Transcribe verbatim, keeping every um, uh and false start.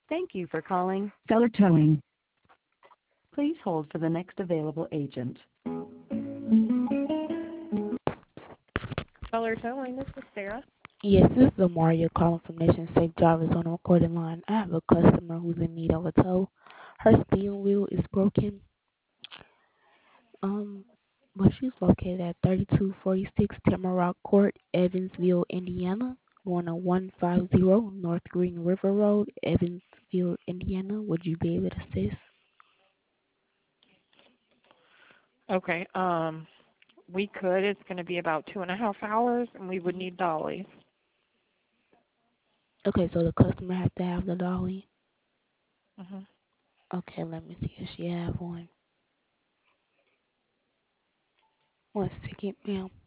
Thank you for calling Seller Towing. Please hold for the next available agent. Seller Towing, this is Sarah. Yes, this is Amaria calling from Nation Safe Drivers on the recording line. I have a customer who's in need of a tow. Her steering wheel is broken. Um, but she's located at thirty-two forty-six Tamarack Court, Evansville, Indiana, going to one fifty North Green River Road, Evansville, Indiana. Would you be able to assist? Okay, um, we could. It's going to be about two and a half hours, and we would need dollies. Okay, so the customer has to have the dolly. Mm-hmm. Okay, let me see if she have one. One second, ma'am.